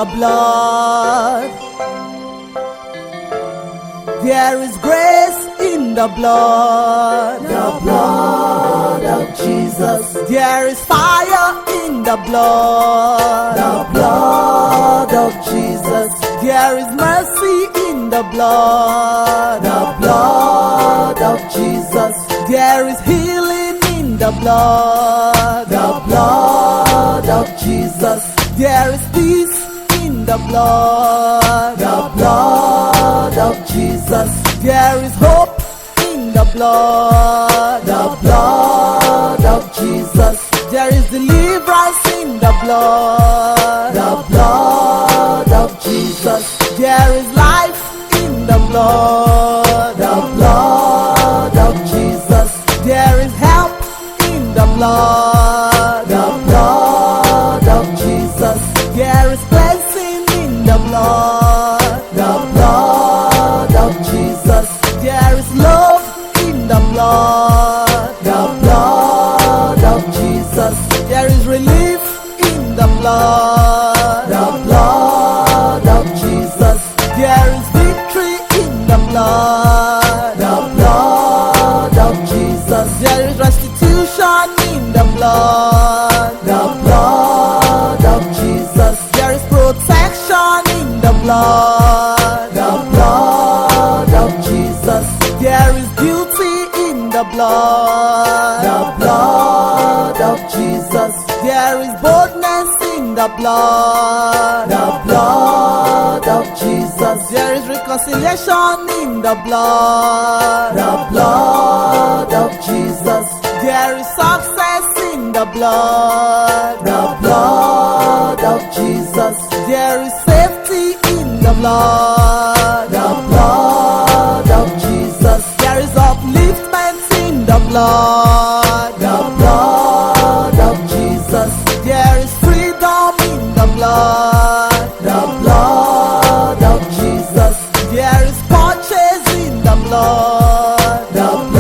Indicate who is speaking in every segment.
Speaker 1: the blood. There is grace in the blood of Jesus. There is fire in the blood of Jesus. There is mercy in the blood of Jesus. There is healing in the blood of Jesus. There is peace in the blood of Jesus. There is hope in the blood of Jesus. There is deliverance in the blood of Jesus. There is life in the blood of Jesus. There is help in the blood of Jesus. There is blessing in the blood of Jesus. There is love in the blood of Jesus. There is relief in the blood of Jesus. There is victory in the blood of Jesus. There is restitution in the blood of Jesus. There is protection in the blood of Jesus. There is beauty in the blood of Jesus. There is boldness in the blood of Jesus. There is reconciliation in the blood of Jesus. There is success in the blood of Jesus. There is safety in the blood of Jesus. There is upliftment in the blood of Jesus. There is freedom in the blood of Jesus. There is purchase in the blood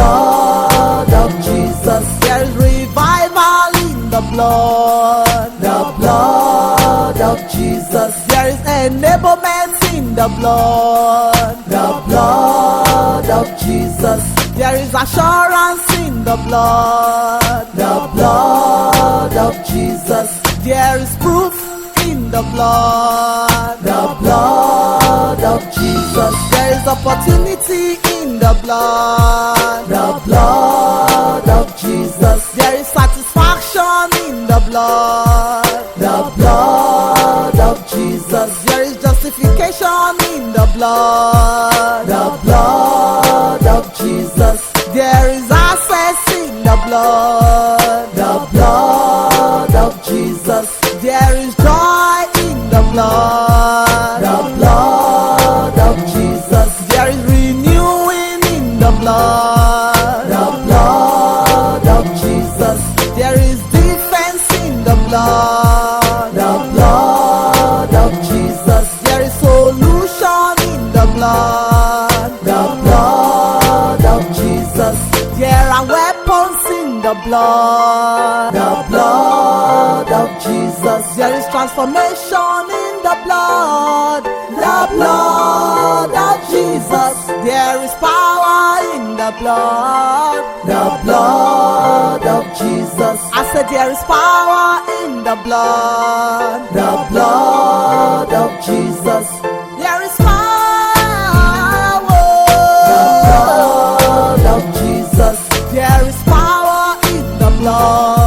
Speaker 1: of Jesus. There is revival in the blood of Jesus. There is enablement in the blood of Jesus. There is assurance in the blood of Jesus. There is proof in the blood of Jesus. There is opportunity in the blood of Jesus. There is satisfaction in the blood of Jesus. There is justification in the blood of Jesus. There is access in the blood of Jesus. There is joy in the blood of Jesus. There is renewing in the blood of Jesus. There is defense in the blood of Jesus. There is solution in the blood of Jesus. There are weapons in the blood of Jesus. There is transformation in the blood of Jesus. There is power in the blood of Jesus. I said there is power in the blood of Jesus. There is power of Jesus. There is power in the blood